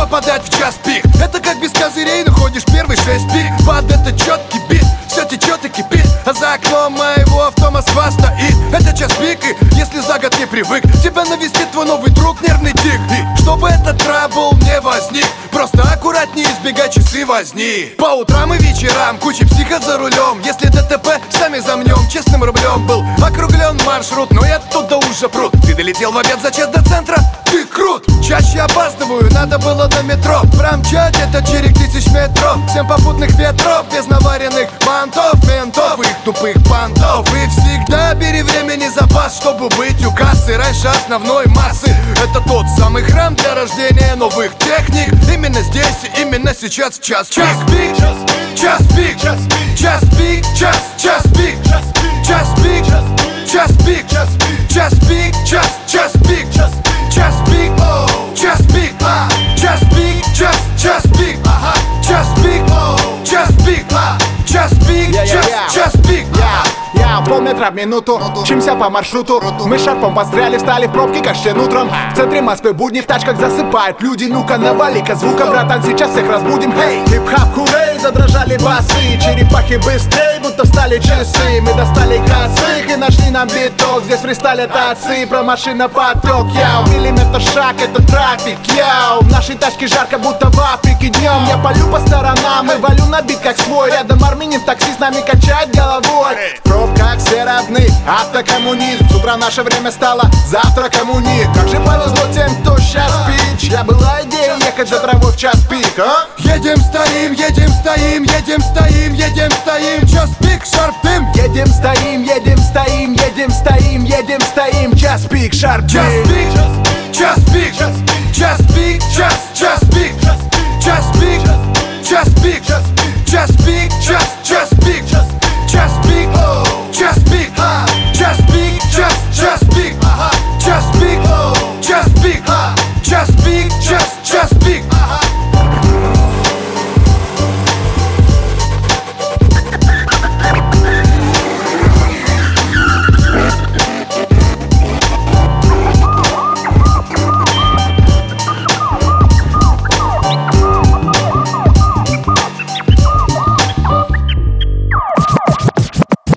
попадать в час пик. Это как без козырей, но ходишь первый 6 пик. Под это четкий бит, все течет и кипит, а за окном моего авто Москва стоит. Это час пик, и если за год не привык, тебя навестит твой новый друг, нервный тик. И чтобы этот трабл не возник, просто аккуратнее избегай часы возни. По утрам и вечерам куча психов за рулем. Если ДТП, сами замнем. Честным рублем был округлен маршрут, но и оттуда уже пруд. Ты долетел в обед за час до центра, ты крут. Чаще опаздываю, надо было на метро промчать это через 1000 метров. 7 попутных ветров, без наваренных мантов, ментов и их тупых понтов. И всегда бери времени запас, чтобы быть у кассы раньше основной массы. Это тот самый храм для рождения новых техник. Именно здесь и именно сейчас час пик. Час пик, час пик, час пик, час пик, час пик, час пик, час пик, час пик, час пик, час пик, час пик, час пик, час пик, час пик, час пик, час пик. Полметра в минуту, мчимся по маршруту. Мы шарпом постряли, встали в пробки, как щен утром. В центре Москвы будни, в тачках засыпают люди. Ну-ка навали-ка звука, братан, сейчас всех разбудим. Хей, хип-хап, хурей, задрожали басы. Черепахи быстрей, будто встали часы. Мы достали косых и нашли нам биток. Здесь фристайл это отцы, про машинопоток. Яу, миллиметр шаг, это трафик. Яу, в нашей тачке жарко, будто в Африке днем. Я полю по сторонам и валю на бит как свой. Рядом армянин, такси с нами качает головой. В пробках все равны, автокоммунизм. С утра наше время стало завтраком у них. Как же повезло тем, кто сейчас спит. Чья была идея ехать за травой в час пик, а? Едем, стоим, едем, стоим, едем, стоим, едем, стоим, час пик, шарпим. Едем, стоим, едем, стоим, едем, стоим, едем, стоим, час пик, шарпим. Час пик, час пик,